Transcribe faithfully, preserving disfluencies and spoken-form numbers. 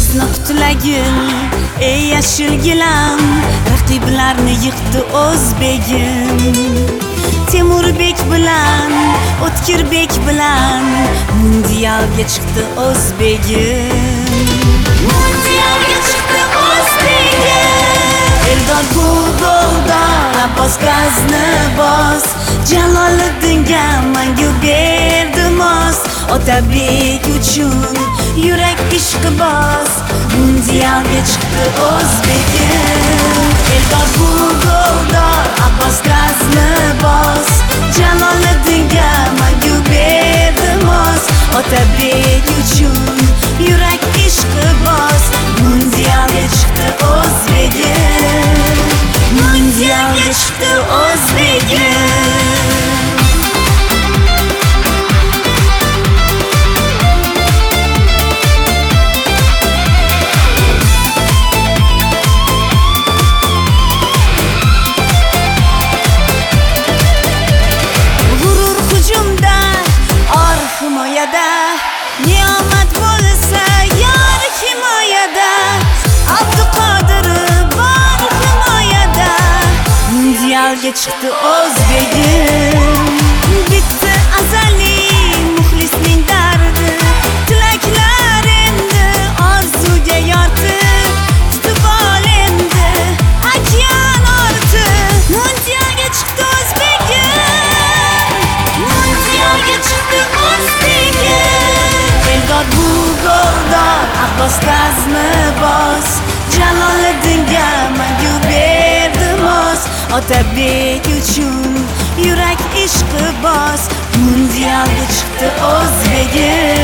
Sizni qutlagin ey yashil gilam, raqiblarni yiqdi o'zbegim. Temurbek bilan, O'tkirbek bilan mundialga chiqdi o'zbegim. Mundialga chiqdi o'zbegim. Eldor bu golda Abbos gazni bos, Jaloliddinga mangu berdi mos. Otabek uchun yurak ishqi bos, mundialga chiqdi o'zbegim. Eldor bu golda Abbos gazni bos, Jaloliddinga mangu berdi mos. Otabek uchun yurak ishqi bos, mundialga chiqdi o'zbegim. Mundialga chiqdi o'zbegim. Niyomat bo'lsa yor himoyada, Abduqodir bor himoyada. Mundialga chiqdi o'zbegim. Bitti azaliy muxlisning dardi, tilaklar endi orzuga yortib, tutib ol endi okean ortib. Mundialga chiqdi o'zbegim. Mundialga chiqdi o'zbegim. Eldor bu golda Abbos gazni bos, Jaloliddinga mangu berdi mos. Otabek uchun yurak ishqi bos, mundialga chiqdi o'zbegim.